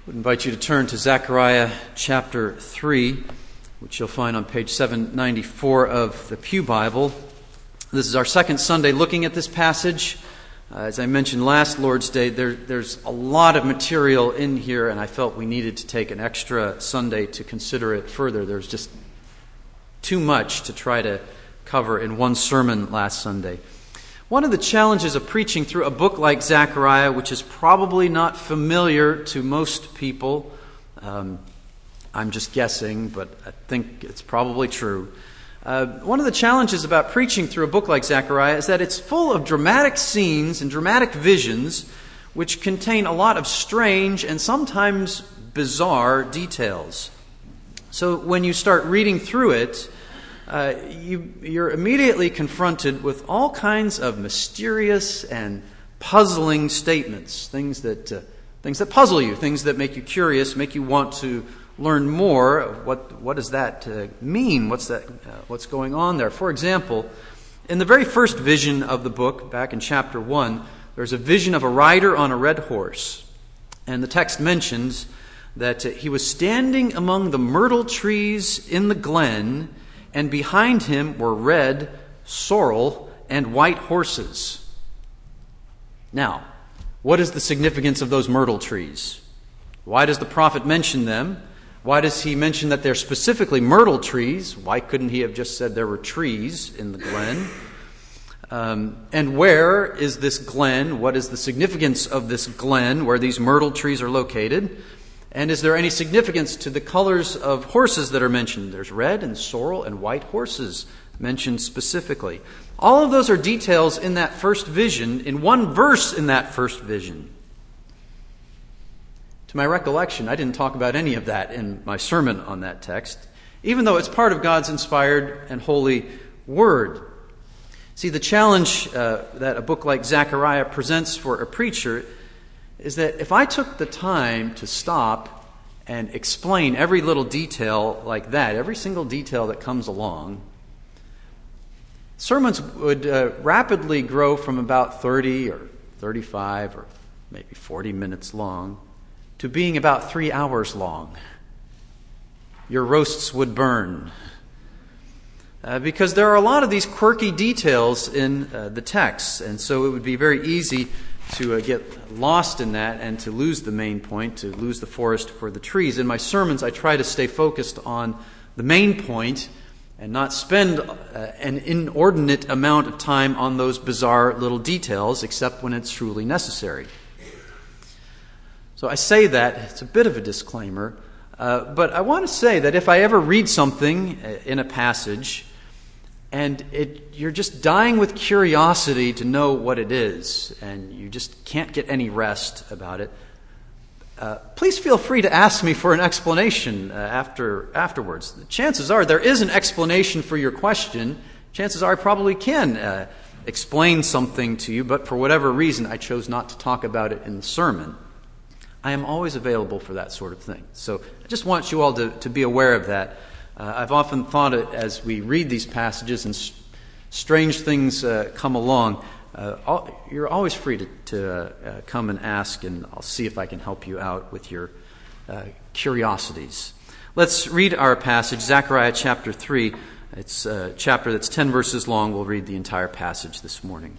I would invite you to turn to Zechariah chapter 3, which you'll find on page 794 of the Pew Bible. This is our second Sunday looking at this passage. As I mentioned last Lord's Day, there's a lot of material in here, and I felt we needed to take an extra Sunday to consider it further. There's just too much to try to cover in one sermon last Sunday. One of the challenges of preaching through a book like Zechariah, which is probably not familiar to most people, I'm just guessing, but I think it's probably true. One of the challenges about preaching through a book like Zechariah is that it's full of dramatic scenes and dramatic visions which contain a lot of strange and sometimes bizarre details. So when you start reading through it, you're immediately confronted with all kinds of mysterious and puzzling statements, things that puzzle you, things that make you curious, make you want to learn more. What does that mean? What's going on there? For example, in the very first vision of the book, back in chapter 1, there's a vision of a rider on a red horse, and the text mentions that he was standing among the myrtle trees in the glen, and behind him were red, sorrel, and white horses. Now, what is the significance of those myrtle trees? Why does the prophet mention them? Why does he mention that they're specifically myrtle trees? Why couldn't he have just said there were trees in the glen? And where is this glen? What is the significance of this glen where these myrtle trees are located? And is there any significance to the colors of horses that are mentioned? There's red and sorrel and white horses mentioned specifically. All of those are details in that first vision, in one verse in that first vision. To my recollection, I didn't talk about any of that in my sermon on that text, even though it's part of God's inspired and holy word. See, the challenge that a book like Zechariah presents for a preacher is that if I took the time to stop and explain every little detail like that, every single detail that comes along, sermons would rapidly grow from about 30 or 35 or maybe 40 minutes long to being about 3 hours long. Your roasts would burn. Because there are a lot of these quirky details in the text, and so it would be very easy to get lost in that and to lose the main point, to lose the forest for the trees. In my sermons, I try to stay focused on the main point and not spend an inordinate amount of time on those bizarre little details, except when it's truly necessary. So I say that, it's a bit of a disclaimer, but I want to say that if I ever read something in a passage and you're just dying with curiosity to know what it is, and you just can't get any rest about it, please feel free to ask me for an explanation afterwards. The chances are there is an explanation for your question. Chances are I probably can explain something to you, but for whatever reason I chose not to talk about it in the sermon. I am always available for that sort of thing. So I just want you all to be aware of that. I've often thought it as we read these passages and strange things come along. You're always free to come and ask, and I'll see if I can help you out with your curiosities. Let's read our passage, Zechariah chapter 3. It's a chapter that's 10 verses long. We'll read the entire passage this morning.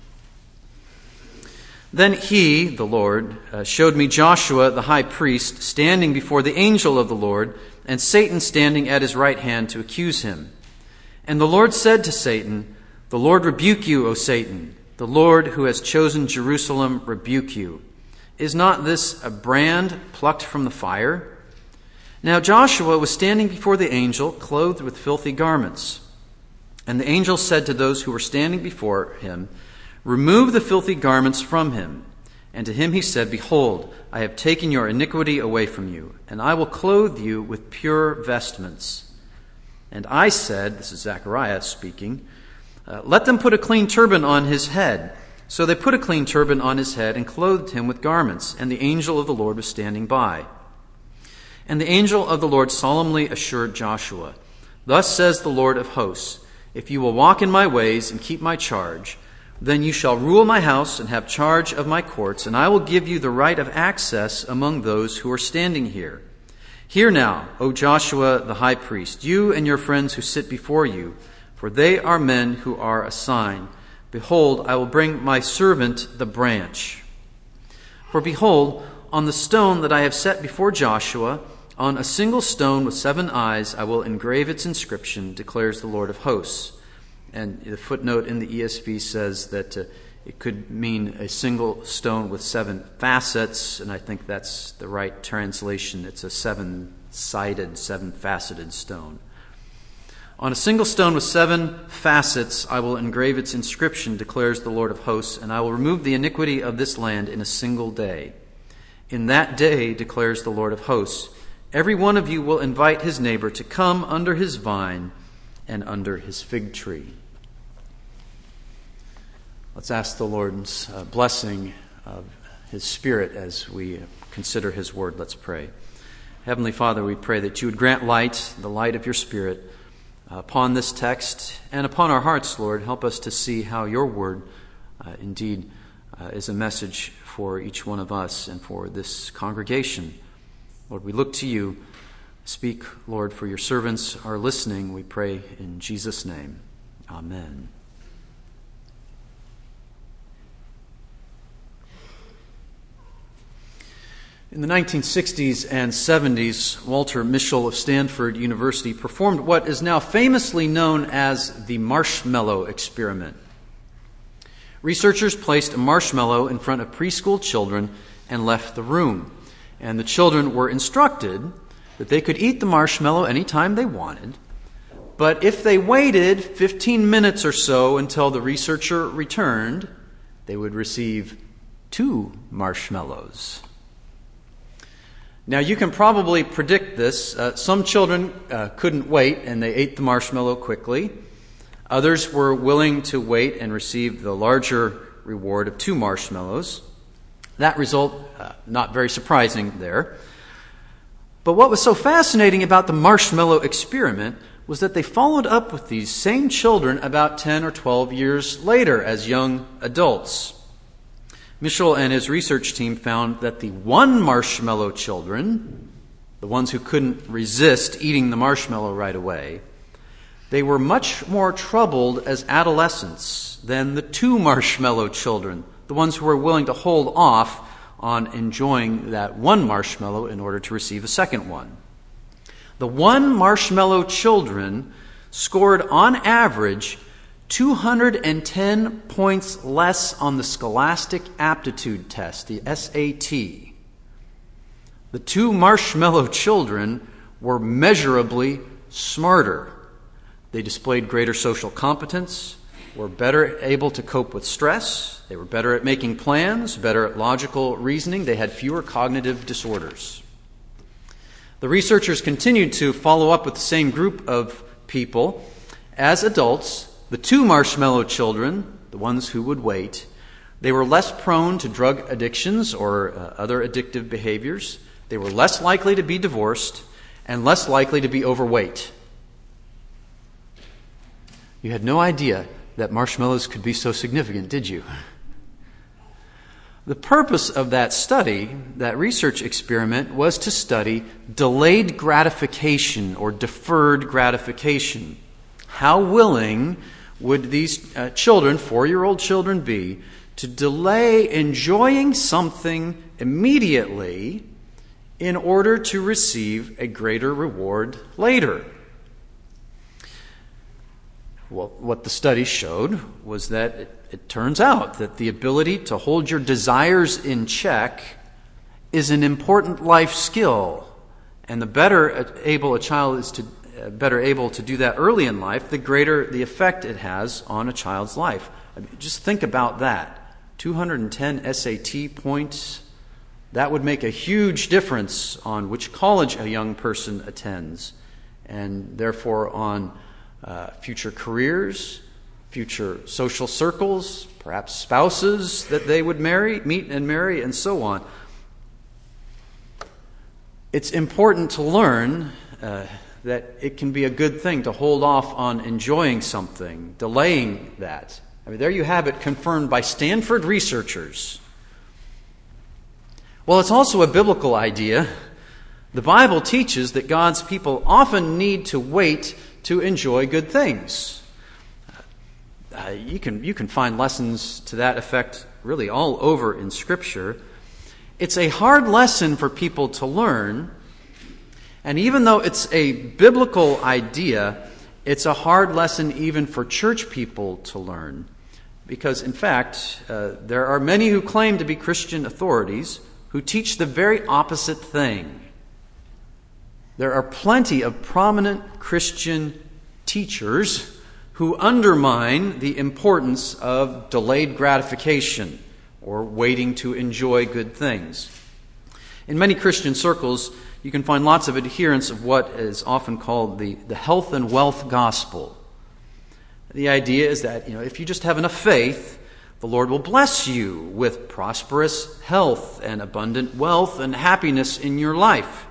Then he, the Lord, showed me Joshua the high priest standing before the angel of the Lord, and Satan standing at his right hand to accuse him. And the Lord said to Satan, "The Lord rebuke you, O Satan. The Lord who has chosen Jerusalem rebuke you. Is not this a brand plucked from the fire?" Now Joshua was standing before the angel, clothed with filthy garments. And the angel said to those who were standing before him, "Remove the filthy garments from him." And to him he said, "Behold, I have taken your iniquity away from you, and I will clothe you with pure vestments." And I said, this is Zechariah speaking, "Let them put a clean turban on his head." So they put a clean turban on his head and clothed him with garments, and the angel of the Lord was standing by. And the angel of the Lord solemnly assured Joshua, "Thus says the Lord of hosts, if you will walk in my ways and keep my charge, Then you shall rule my house and have charge of my courts, and I will give you the right of access among those who are standing here. Hear now, O Joshua the high priest, you and your friends who sit before you, for they are men who are a sign. Behold, I will bring my servant the branch. For behold, on the stone that I have set before Joshua, on a single stone with 7 eyes, I will engrave its inscription, declares the Lord of hosts. And the footnote in the ESV says that it could mean a single stone with 7 facets, and I think that's the right translation. It's a 7-sided, 7-faceted stone. On a single stone with 7 facets, I will engrave its inscription, declares the Lord of hosts, and I will remove the iniquity of this land in a single day. In that day, declares the Lord of hosts, every one of you will invite his neighbor to come under his vine and under his fig tree. Let's ask the Lord's blessing of his Spirit as we consider his word. Let's pray. Heavenly Father, we pray that you would grant light, the light of your Spirit, upon this text and upon our hearts, Lord. Help us to see how your word indeed is a message for each one of us and for this congregation. Lord, we look to you. Speak, Lord, for your servants are listening. We pray in Jesus' name. Amen. In the 1960s and 70s, Walter Mischel of Stanford University performed what is now famously known as the marshmallow experiment. Researchers placed a marshmallow in front of preschool children and left the room. And the children were instructed that they could eat the marshmallow anytime they wanted, but if they waited 15 minutes or so until the researcher returned, they would receive 2 marshmallows. Now, you can probably predict this. Some children couldn't wait, and they ate the marshmallow quickly. Others were willing to wait and receive the larger reward of 2 marshmallows. That result, not very surprising there. But what was so fascinating about the marshmallow experiment was that they followed up with these same children about 10 or 12 years later as young adults. Mischel and his research team found that the 1 marshmallow children, the ones who couldn't resist eating the marshmallow right away, they were much more troubled as adolescents than the 2 marshmallow children, the ones who were willing to hold off on enjoying that 1 marshmallow in order to receive a second one. The 1 marshmallow children scored on average 210 points less on the Scholastic Aptitude Test, the SAT. The 2 marshmallow children were measurably smarter. They displayed greater social competence, were better able to cope with stress, they were better at making plans, better at logical reasoning, they had fewer cognitive disorders. The researchers continued to follow up with the same group of people. As adults, the 2 marshmallow children, the ones who would wait, they were less prone to drug addictions or other addictive behaviors. They were less likely to be divorced and less likely to be overweight. You had no idea that marshmallows could be so significant, did you? The purpose of that study, that research experiment, was to study delayed gratification or deferred gratification. How willing would these children, 4-year-old children, be to delay enjoying something immediately in order to receive a greater reward later? Well, what the study showed was that it turns out that the ability to hold your desires in check is an important life skill. And the better able a child is to better able to do that early in life, the greater the effect it has on a child's life. I mean, just think about that. 210 SAT points, that would make a huge difference on which college a young person attends, and therefore on future careers, future social circles, perhaps spouses that they would meet and marry, and so on. It's important to learn that it can be a good thing to hold off on enjoying something, delaying that, I mean, there you have it, confirmed by Stanford researchers. Well, it's also a biblical idea. The Bible teaches that God's people often need to wait to enjoy good things. You can find lessons to that effect really all over in Scripture. It's a hard lesson for people to learn, and even though it's a biblical idea, it's a hard lesson even for church people to learn. Because, in fact, there are many who claim to be Christian authorities who teach the very opposite thing. There are plenty of prominent Christian teachers who undermine the importance of delayed gratification or waiting to enjoy good things. In many Christian circles, you can find lots of adherents of what is often called the health and wealth gospel. The idea is that, if you just have enough faith, the Lord will bless you with prosperous health and abundant wealth and happiness in your life.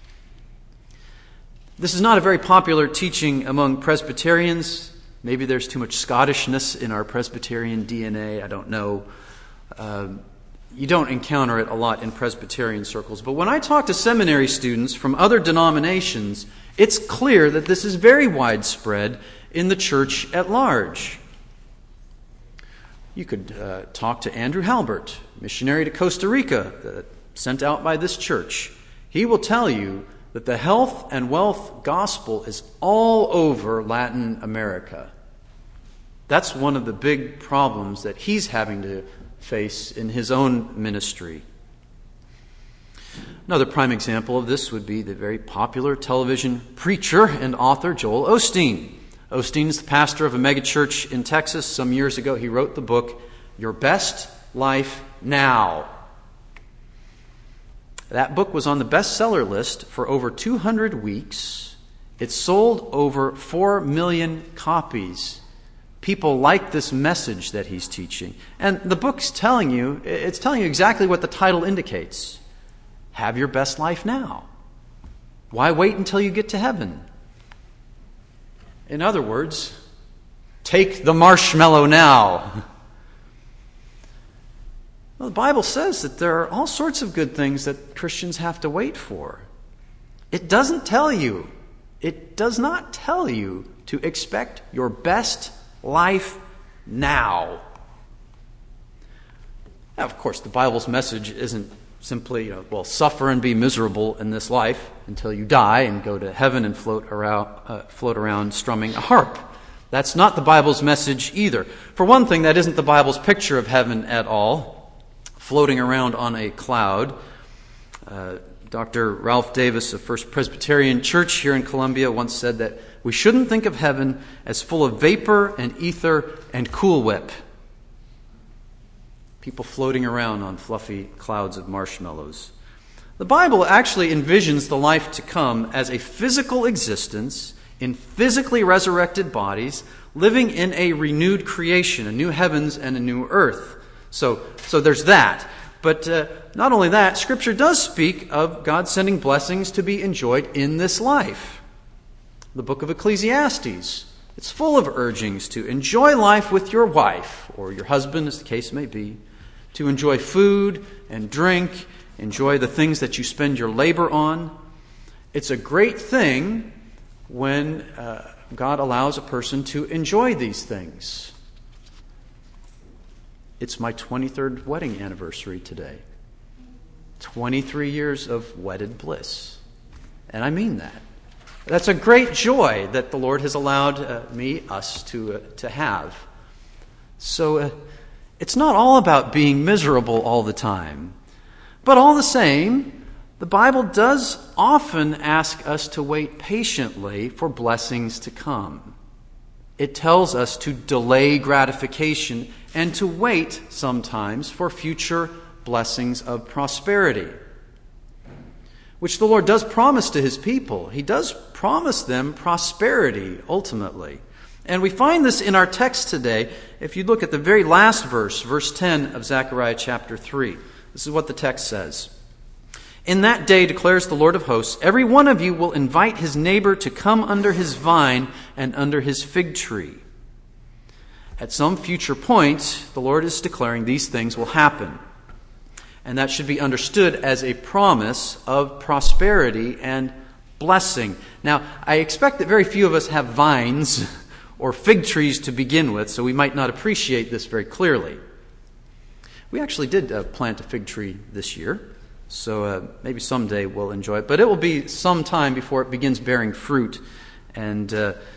This is not a very popular teaching among Presbyterians. Maybe there's too much Scottishness in our Presbyterian DNA. I don't know. You don't encounter it a lot in Presbyterian circles. But when I talk to seminary students from other denominations, it's clear that this is very widespread in the church at large. You could talk to Andrew Halbert, missionary to Costa Rica, sent out by this church. He will tell you that the health and wealth gospel is all over Latin America. That's one of the big problems that he's having to face in his own ministry. Another prime example of this would be the very popular television preacher and author Joel Osteen. Osteen is the pastor of a megachurch in Texas. Some years ago, he wrote the book, Your Best Life Now. That book was on the bestseller list for over 200 weeks. It sold over 4 million copies. People like this message that he's teaching. And the book's telling you exactly what the title indicates. Have your best life now. Why wait until you get to heaven? In other words, take the marshmallow now. Well, the Bible says that there are all sorts of good things that Christians have to wait for. It does not tell you to expect your best life now. Now, of course, the Bible's message isn't simply, suffer and be miserable in this life until you die and go to heaven and float around strumming a harp. That's not the Bible's message either. For one thing, that isn't the Bible's picture of heaven at all, floating around on a cloud. Dr. Ralph Davis of First Presbyterian Church here in Columbia once said that we shouldn't think of heaven as full of vapor and ether and Cool Whip. People floating around on fluffy clouds of marshmallows. The Bible actually envisions the life to come as a physical existence in physically resurrected bodies, living in a renewed creation, a new heavens and a new earth. So there's that. But not only that, Scripture does speak of God sending blessings to be enjoyed in this life. The book of Ecclesiastes, it's full of urgings to enjoy life with your wife, or your husband, as the case may be, to enjoy food and drink, enjoy the things that you spend your labor on. It's a great thing when God allows a person to enjoy these things. It's my 23rd wedding anniversary today. 23 years of wedded bliss. And I mean that. That's a great joy that the Lord has allowed us to have. So it's not all about being miserable all the time. But all the same, the Bible does often ask us to wait patiently for blessings to come. It tells us to delay gratification and to wait sometimes for future blessings of prosperity, which the Lord does promise to His people. He does promise them prosperity ultimately. And we find this in our text today. If you look at the very last verse, verse 10 of Zechariah chapter 3, this is what the text says. In that day, declares the Lord of hosts, every one of you will invite his neighbor to come under his vine and under his fig tree. At some future point, the Lord is declaring these things will happen. And that should be understood as a promise of prosperity and blessing. Now, I expect that very few of us have vines or fig trees to begin with, so we might not appreciate this very clearly. We actually did plant a fig tree this year, so maybe someday we'll enjoy it. But it will be some time before it begins bearing fruit, and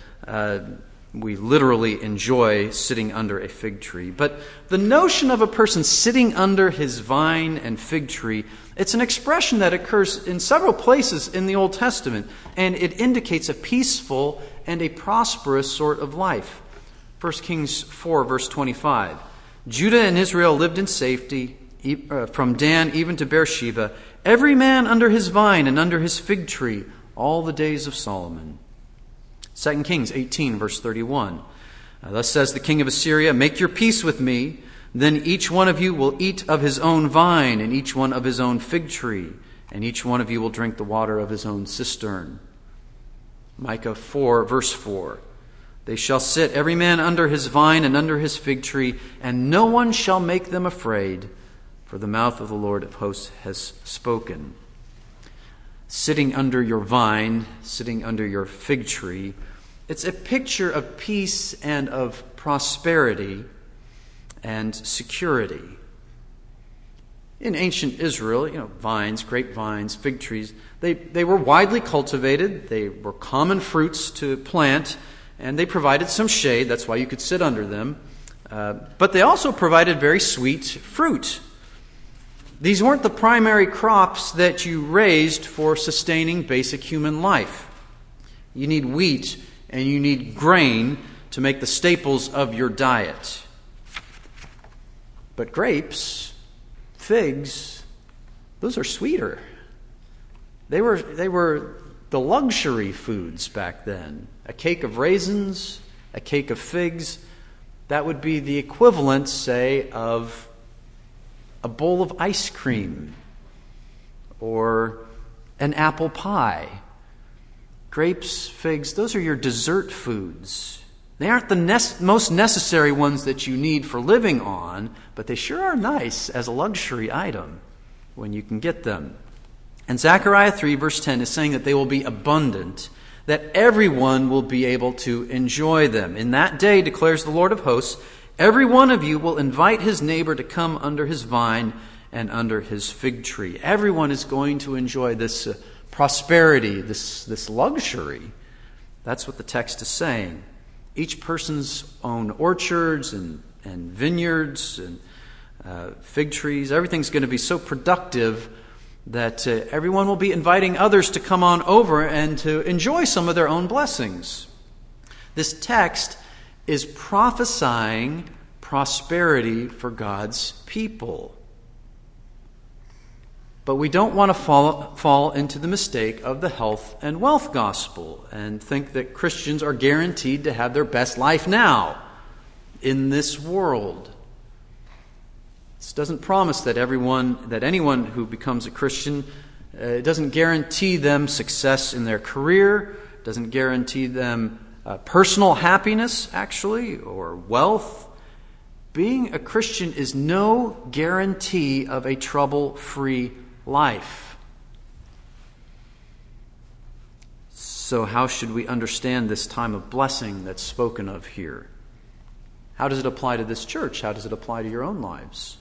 we literally enjoy sitting under a fig tree. But the notion of a person sitting under his vine and fig tree, it's an expression that occurs in several places in the Old Testament, and it indicates a peaceful and a prosperous sort of life. 1 Kings 4, verse 25. Judah and Israel lived in safety, from Dan even to Beersheba, every man under his vine and under his fig tree, all the days of Solomon. 2 Kings 18, verse 31. Thus says the king of Assyria, make your peace with me, then each one of you will eat of his own vine, and each one of his own fig tree, and each one of you will drink the water of his own cistern. Micah 4, verse 4. They shall sit every man under his vine and under his fig tree, and no one shall make them afraid, for the mouth of the Lord of hosts has spoken. Sitting under your vine, sitting under your fig tree, it's a picture of peace and of prosperity and security. In ancient Israel, vines, grapevines, fig trees, they were widely cultivated. They were common fruits to plant, and they provided some shade. That's why you could sit under them. But they also provided very sweet fruit. These weren't the primary crops that you raised for sustaining basic human life. You need wheat and you need grain to make the staples of your diet. But grapes, figs, those are sweeter. They were the luxury foods back then. A cake of raisins, a cake of figs, that would be the equivalent, say, of a bowl of ice cream or an apple pie. Grapes, figs, those are your dessert foods. They aren't the most necessary ones that you need for living on, but they sure are nice as a luxury item when you can get them. And Zechariah 3, verse 10 is saying that they will be abundant, that everyone will be able to enjoy them. In that day, declares the Lord of hosts, every one of you will invite his neighbor to come under his vine and under his fig tree. Everyone is going to enjoy this prosperity, this luxury. That's what the text is saying. Each person's own orchards and vineyards and fig trees, everything's going to be so productive that everyone will be inviting others to come on over and to enjoy some of their own blessings. This text is prophesying prosperity for God's people. But we don't want to fall into the mistake of the health and wealth gospel and think that Christians are guaranteed to have their best life now in this world. This doesn't promise that anyone who becomes a Christian, it doesn't guarantee them success in their career, doesn't guarantee them personal happiness, actually, or wealth. Being a Christian is no guarantee of a trouble-free life. So how should we understand this time of blessing that's spoken of here? How does it apply to this church? How does it apply to your own lives?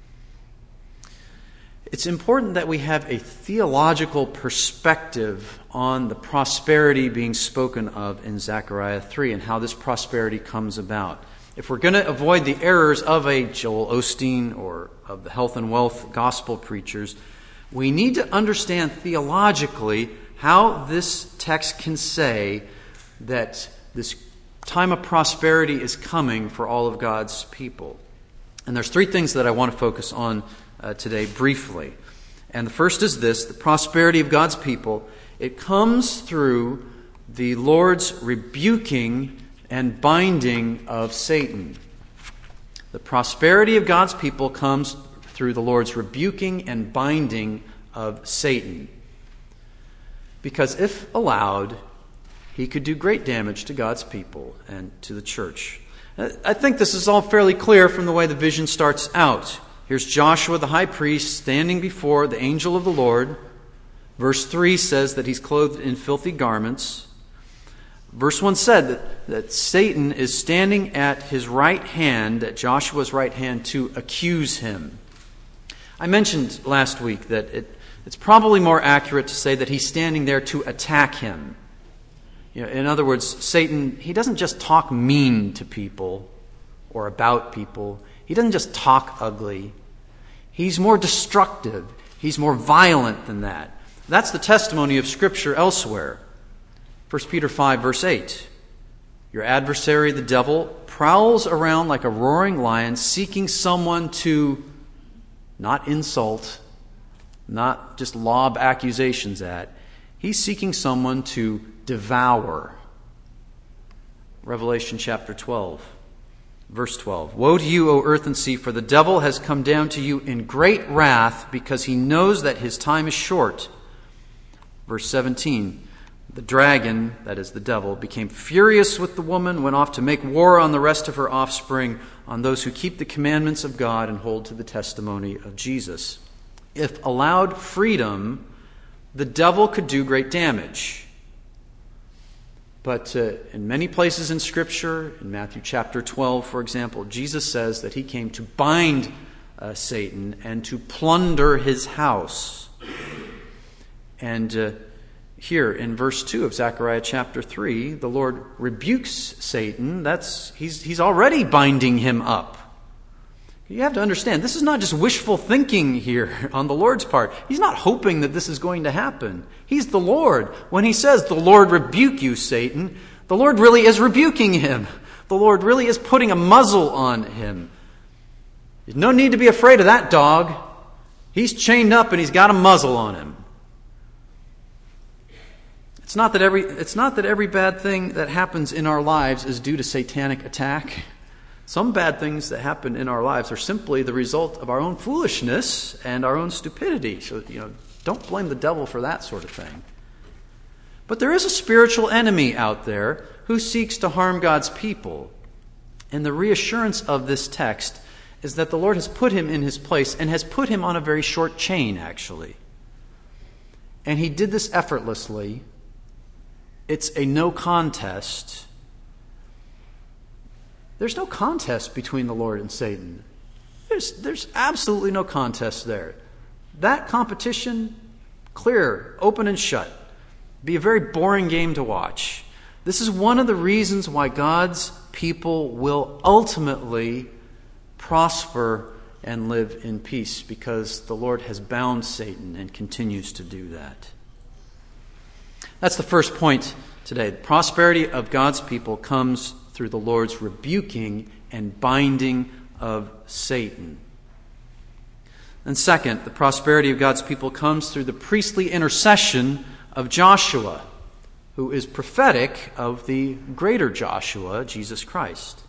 It's important that we have a theological perspective on the prosperity being spoken of in Zechariah 3 and how this prosperity comes about. If we're going to avoid the errors of a Joel Osteen or of the health and wealth gospel preachers, we need to understand theologically how this text can say that this time of prosperity is coming for all of God's people. And there's three things that I want to focus on today briefly. And the first is this: the prosperity of God's people. It comes through the Lord's rebuking and binding of Satan. The prosperity of God's people comes through the Lord's rebuking and binding of Satan. Because if allowed, he could do great damage to God's people and to the church. I think this is all fairly clear from the way the vision starts out. Here's Joshua the high priest standing before the angel of the Lord. Verse 3 says that he's clothed in filthy garments. Verse 1 said that Satan is standing at his right hand, at Joshua's right hand, to accuse him. I mentioned last week that it's probably more accurate to say that he's standing there to attack him. In other words, Satan, he doesn't just talk mean to people or about people. He doesn't just talk ugly. He's more destructive. He's more violent than that. That's the testimony of Scripture elsewhere. 1 Peter 5, verse 8. Your adversary, the devil, prowls around like a roaring lion, seeking someone to not insult, not just lob accusations at. He's seeking someone to devour. Revelation chapter 12, verse 12. Woe to you, O earth and sea, for the devil has come down to you in great wrath, because he knows that his time is short. Verse 17. The dragon, that is the devil, became furious with the woman, went off to make war on the rest of her offspring, on those who keep the commandments of God and hold to the testimony of Jesus. If allowed freedom, the devil could do great damage. But in many places in Scripture, in Matthew chapter 12, for example, Jesus says that he came to bind Satan and to plunder his house. And here in verse 2 of Zechariah chapter 3, the Lord rebukes Satan. He's already binding him up. You have to understand, this is not just wishful thinking here on the Lord's part. He's not hoping that this is going to happen. He's the Lord. When he says, the Lord rebuke you, Satan, the Lord really is rebuking him. The Lord really is putting a muzzle on him. There's no need to be afraid of that dog. He's chained up and he's got a muzzle on him. It's not that every bad thing that happens in our lives is due to satanic attack. Some bad things that happen in our lives are simply the result of our own foolishness and our own stupidity. So, don't blame the devil for that sort of thing. But there is a spiritual enemy out there who seeks to harm God's people. And the reassurance of this text is that the Lord has put him in his place and has put him on a very short chain, actually. And he did this effortlessly. It's a no contest. There's no contest between the Lord and Satan. There's absolutely no contest there. That competition, clear, open and shut. Be a very boring game to watch. This is one of the reasons why God's people will ultimately prosper and live in peace, because the Lord has bound Satan and continues to do that. That's the first point today. The prosperity of God's people comes through the Lord's rebuking and binding of Satan. And second, the prosperity of God's people comes through the priestly intercession of Joshua, who is prophetic of the greater Joshua, Jesus Christ.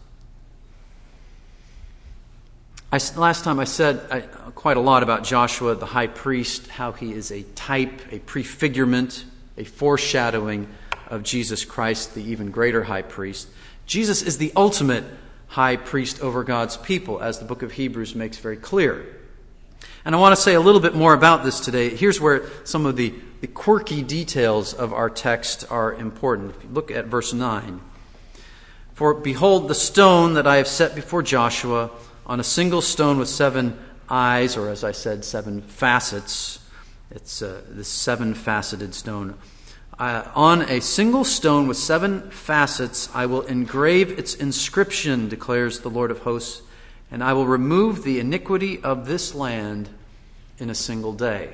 Last time I said quite a lot about Joshua, the high priest, how he is a type, a prefigurement, a foreshadowing of Jesus Christ, the even greater high priest. Jesus is the ultimate high priest over God's people, as the book of Hebrews makes very clear. And I want to say a little bit more about this today. Here's where some of the quirky details of our text are important. If you look at verse 9. For behold, the stone that I have set before Joshua, on a single stone with 7 eyes, or as I said, 7 facets. It's this 7-faceted stone. On a single stone with 7 facets, I will engrave its inscription, declares the Lord of hosts, and I will remove the iniquity of this land in a single day.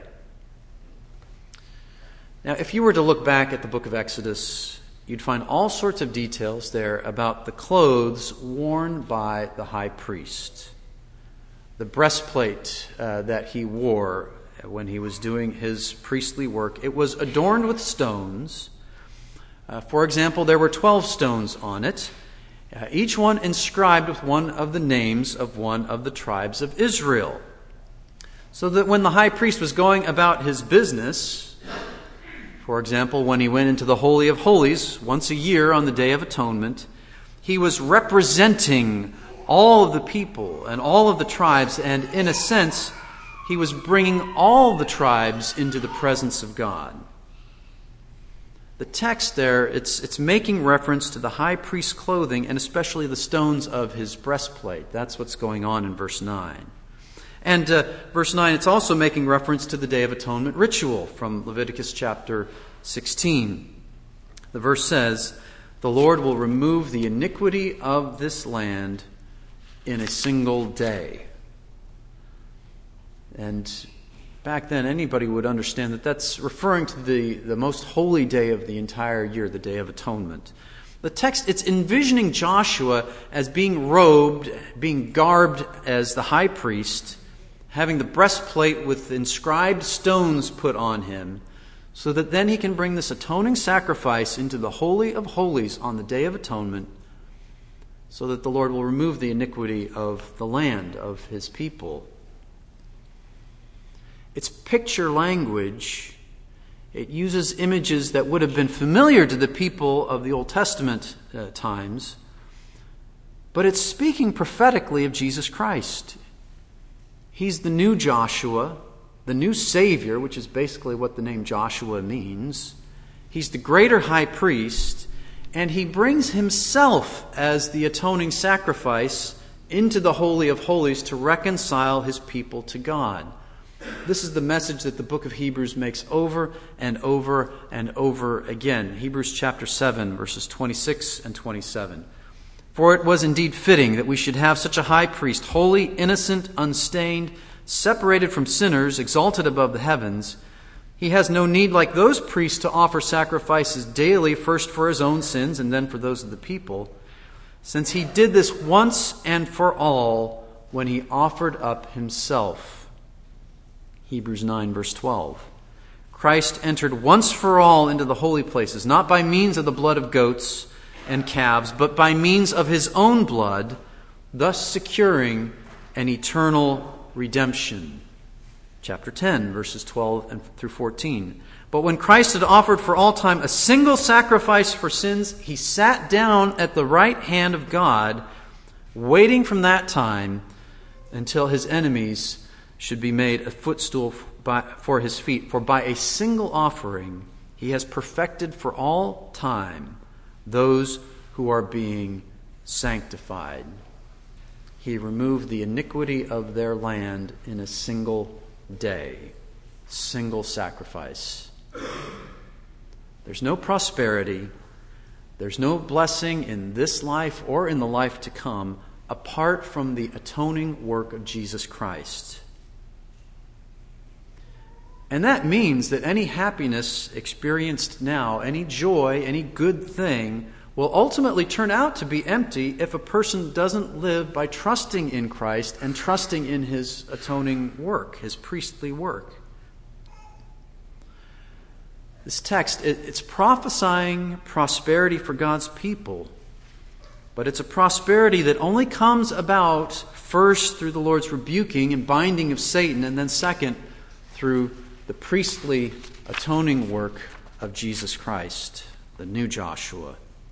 Now, if you were to look back at the book of Exodus, you'd find all sorts of details there about the clothes worn by the high priest. The breastplate that he wore when he was doing his priestly work, it was adorned with stones. For example, there were 12 stones on it, each one inscribed with one of the names of one of the tribes of Israel. So that when the high priest was going about his business, for example, when he went into the Holy of Holies once a year on the Day of Atonement, He was representing all of the people and all of the tribes, and in a sense, he was bringing all the tribes into the presence of God. The text there, it's making reference to the high priest's clothing and especially the stones of his breastplate. That's what's going on in verse 9. And verse 9, it's also making reference to the Day of Atonement ritual from Leviticus chapter 16. The verse says, "The Lord will remove the iniquity of this land in a single day." And back then, anybody would understand that that's referring to the most holy day of the entire year, the Day of Atonement. The text, it's envisioning Joshua as being robed, being garbed as the high priest, having the breastplate with inscribed stones put on him, so that then he can bring this atoning sacrifice into the Holy of Holies on the Day of Atonement, so that the Lord will remove the iniquity of the land, of his people. It's picture language. It uses images that would have been familiar to the people of the Old Testament times, but it's speaking prophetically of Jesus Christ. He's the new Joshua, the new Savior, which is basically what the name Joshua means. He's the greater high priest, and he brings himself as the atoning sacrifice into the Holy of Holies to reconcile his people to God. This is the message that the book of Hebrews makes over and over and over again. Hebrews chapter 7, verses 26 and 27. "For it was indeed fitting that we should have such a high priest, holy, innocent, unstained, separated from sinners, exalted above the heavens. He has no need, like those priests, to offer sacrifices daily, first for his own sins and then for those of the people, since he did this once and for all when he offered up himself." Hebrews 9, verse 12. "Christ entered once for all into the holy places, not by means of the blood of goats and calves, but by means of his own blood, thus securing an eternal redemption." Chapter 10, verses 12 through 14. "But when Christ had offered for all time a single sacrifice for sins, he sat down at the right hand of God, waiting from that time until his enemies should be made a footstool for his feet. For by a single offering he has perfected for all time those who are being sanctified." He removed the iniquity of their land in a single day. Single sacrifice. There's no prosperity, there's no blessing in this life or in the life to come apart from the atoning work of Jesus Christ. And that means that any happiness experienced now, any joy, any good thing, will ultimately turn out to be empty if a person doesn't live by trusting in Christ and trusting in his atoning work, his priestly work. This text, it's prophesying prosperity for God's people, but it's a prosperity that only comes about first through the Lord's rebuking and binding of Satan, and then second through the priestly atoning work of Jesus Christ, the new Joshua.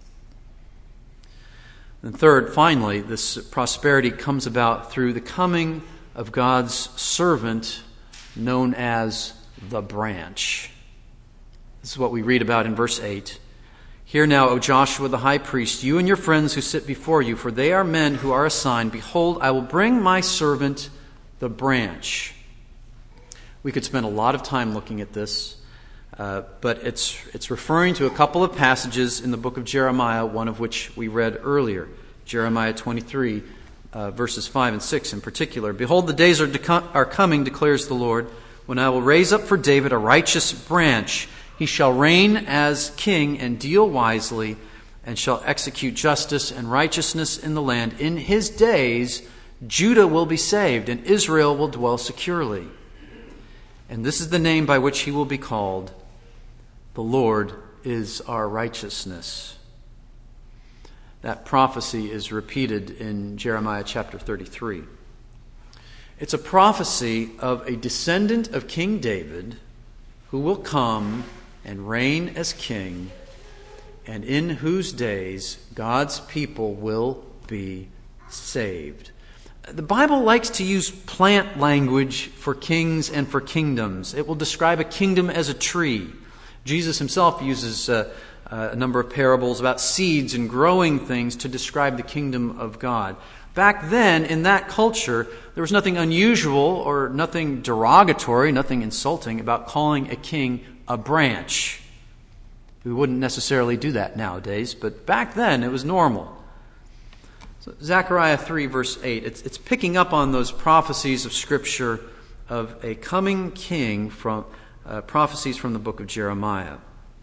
And third, finally, this prosperity comes about through the coming of God's servant known as the branch. This is what we read about in verse 8. "Hear now, O Joshua the high priest, you and your friends who sit before you, for they are men who are assigned. Behold, I will bring my servant the branch." We could spend a lot of time looking at this, but it's referring to a couple of passages in the book of Jeremiah, one of which we read earlier. Jeremiah 23, verses 5 and 6 in particular. "Behold, the days are coming, declares the Lord, when I will raise up for David a righteous branch. He shall reign as king and deal wisely, and shall execute justice and righteousness in the land. In his days Judah will be saved, and Israel will dwell securely. And this is the name by which he will be called: the Lord is our righteousness." That prophecy is repeated in Jeremiah chapter 33. It's a prophecy of a descendant of King David who will come and reign as king and in whose days God's people will be saved. The Bible likes to use plant language for kings and for kingdoms. It will describe a kingdom as a tree. Jesus himself uses a number of parables about seeds and growing things to describe the kingdom of God. Back then, in that culture, there was nothing unusual or nothing derogatory, nothing insulting about calling a king a branch. We wouldn't necessarily do that nowadays, but back then it was normal. So Zechariah 3, verse 8, it's picking up on those prophecies of Scripture of a coming king from prophecies from the book of Jeremiah.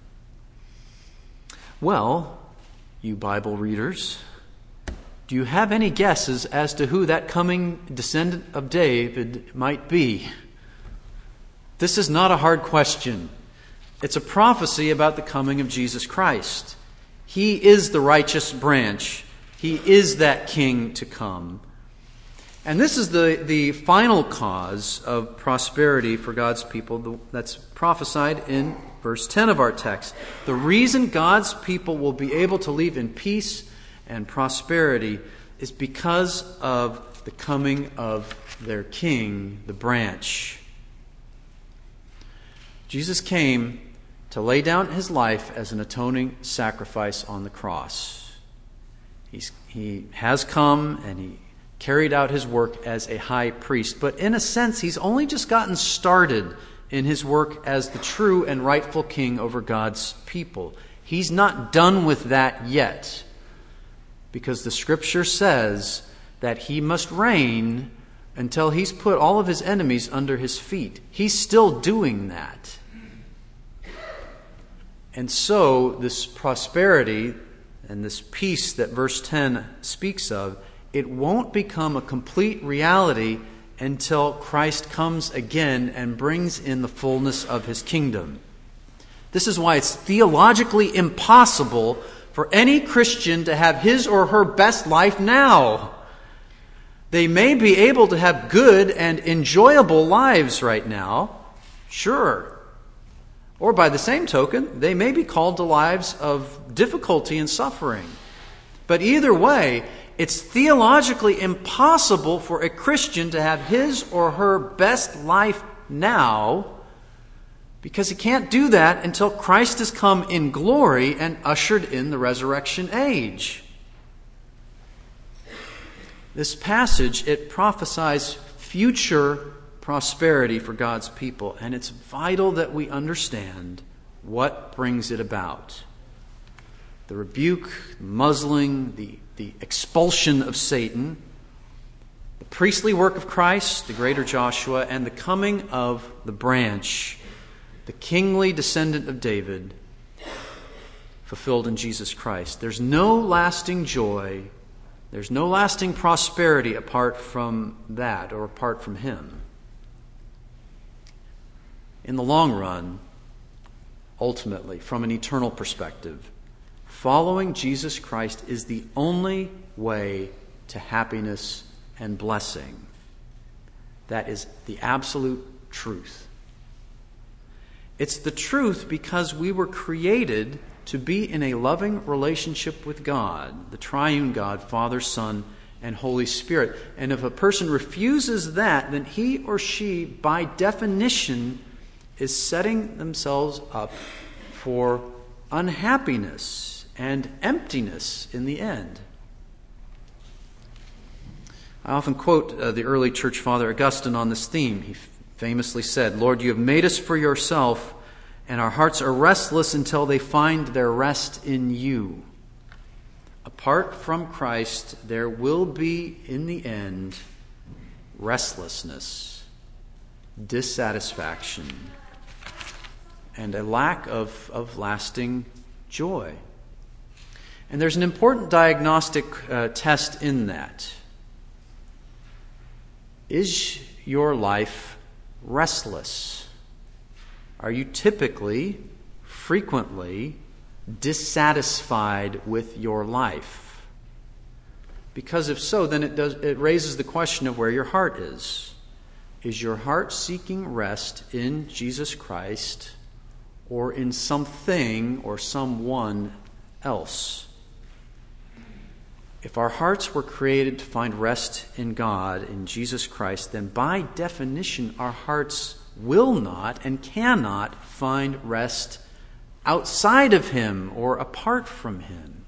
Well, you Bible readers, do you have any guesses as to who that coming descendant of David might be? This is not a hard question. It's a prophecy about the coming of Jesus Christ. He is the righteous branch. He is that king to come. And this is the final cause of prosperity for God's people that's prophesied in verse 10 of our text. The reason God's people will be able to live in peace and prosperity is because of the coming of their king, the branch. Jesus came to lay down his life as an atoning sacrifice on the cross. He has come and he carried out his work as a high priest. But in a sense, he's only just gotten started in his work as the true and rightful king over God's people. He's not done with that yet, because the Scripture says that he must reign until he's put all of his enemies under his feet. He's still doing that. And so this prosperity and this peace that verse 10 speaks of, it won't become a complete reality until Christ comes again and brings in the fullness of his kingdom. This is why it's theologically impossible for any Christian to have his or her best life now. They may be able to have good and enjoyable lives right now, sure. Or by the same token, they may be called to lives of difficulty and suffering. But either way, it's theologically impossible for a Christian to have his or her best life now, because he can't do that until Christ has come in glory and ushered in the resurrection age. This passage, it prophesies future prosperity for God's people, and it's vital that we understand what brings it about. The rebuke, the muzzling, the expulsion of Satan, the priestly work of Christ, the greater Joshua, and the coming of the branch, the kingly descendant of David, fulfilled in Jesus Christ. There's no lasting joy, there's no lasting prosperity apart from that or apart from him. In the long run, ultimately, from an eternal perspective, following Jesus Christ is the only way to happiness and blessing. That is the absolute truth. It's the truth because we were created to be in a loving relationship with God, the triune God, Father, Son, and Holy Spirit. And if a person refuses that, then he or she, by definition, is setting themselves up for unhappiness and emptiness in the end. I often quote the early church father Augustine on this theme. He famously said, "Lord, you have made us for yourself, and our hearts are restless until they find their rest in you." Apart from Christ, there will be, in the end, restlessness, dissatisfaction, and a lack of lasting joy. And there's an important diagnostic test in that. Is your life restless? Are you typically, frequently, dissatisfied with your life? Because if so, then it raises the question of where your heart is. Is your heart seeking rest in Jesus Christ, or in something or someone else. If our hearts were created to find rest in God, in Jesus Christ, then by definition our hearts will not and cannot find rest outside of Him or apart from Him.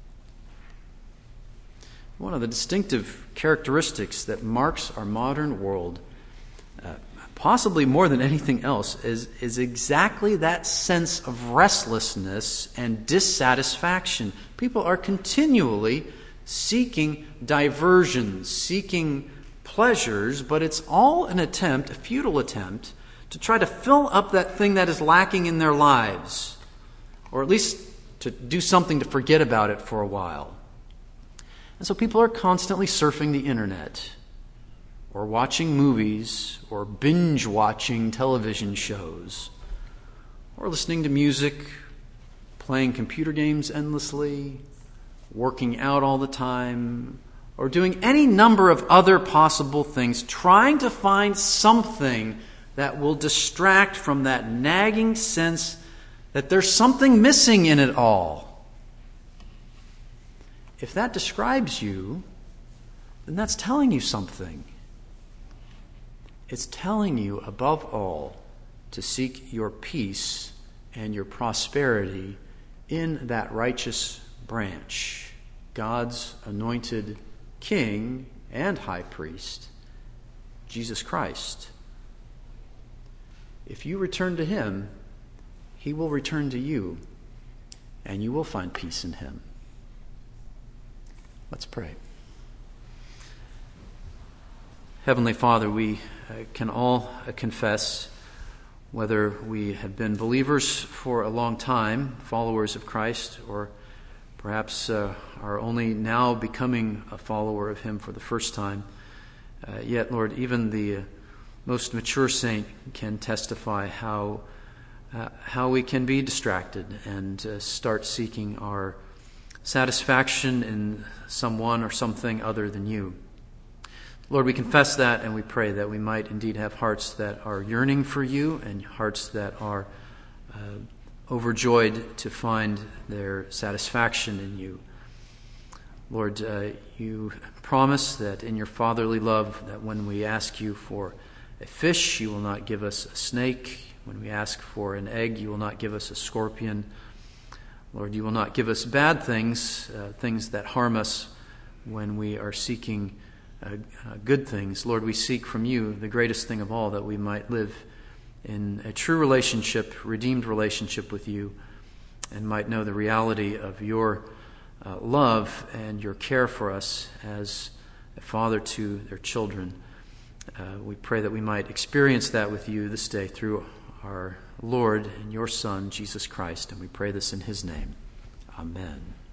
One of the distinctive characteristics that marks our modern world, possibly more than anything else, is exactly that sense of restlessness and dissatisfaction. People are continually seeking diversions, seeking pleasures, but it's all an attempt, a futile attempt, to try to fill up that thing that is lacking in their lives, or at least to do something to forget about it for a while. And so people are constantly surfing the internet, or watching movies, or binge-watching television shows, or listening to music, playing computer games endlessly, working out all the time, or doing any number of other possible things, trying to find something that will distract from that nagging sense that there's something missing in it all. If that describes you, then that's telling you something. It's telling you, above all, to seek your peace and your prosperity in that righteous branch, God's anointed King and High Priest, Jesus Christ. If you return to Him, He will return to you, and you will find peace in Him. Let's pray. Heavenly Father, we can all confess, whether we have been believers for a long time, followers of Christ, or perhaps are only now becoming a follower of Him for the first time. Yet, Lord, even the most mature saint can testify how we can be distracted and start seeking our satisfaction in someone or something other than You. Lord, we confess that, and we pray that we might indeed have hearts that are yearning for You and hearts that are overjoyed to find their satisfaction in You. Lord, You promise that in Your fatherly love, that when we ask You for a fish, You will not give us a snake. When we ask for an egg, You will not give us a scorpion. Lord, You will not give us bad things, things that harm us when we are seeking good things. Lord, we seek from You the greatest thing of all, that we might live in a true relationship, redeemed relationship with You, and might know the reality of Your love and Your care for us as a father to their children. We pray that we might experience that with You this day through our Lord and Your Son, Jesus Christ, and we pray this in His name. Amen.